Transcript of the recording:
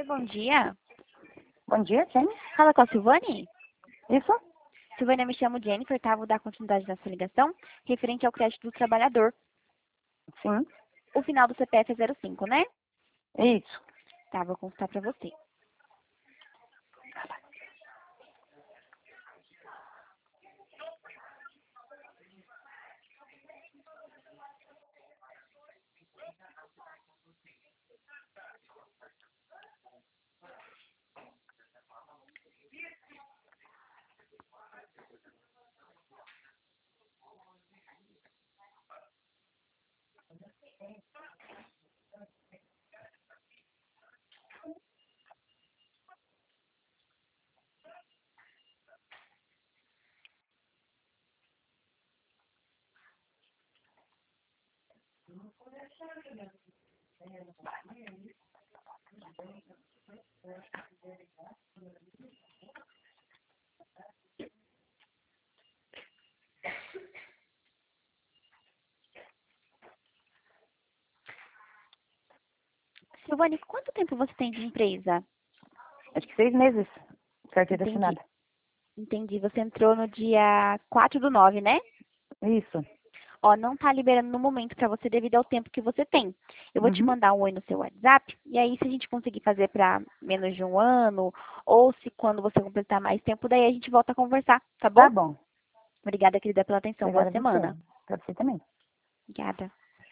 bom dia. Bom dia, quem? Fala com a Silvane? Isso? Silvane, eu me chamo Jennifer, tá? Vou dar continuidade na sua ligação, referente ao crédito do trabalhador. Sim. O final do CPF é 05, né? Isso. Tá, vou consultar pra você. Silvane, quanto tempo você tem de empresa? Acho que 6 meses. Carteira Entendi. assinada. Entendi. Você entrou no dia 4/9, né? Isso. Ó, não tá liberando no momento pra você devido ao tempo que você tem. Eu vou te Uhum. mandar um oi no seu WhatsApp, e aí se a gente conseguir fazer pra menos de um ano, ou se quando você completar mais tempo, daí a gente volta a conversar, tá bom? Tá bom. Obrigada, querida, pela atenção. Boa Obrigada a você. semana. Pra você também. Obrigada.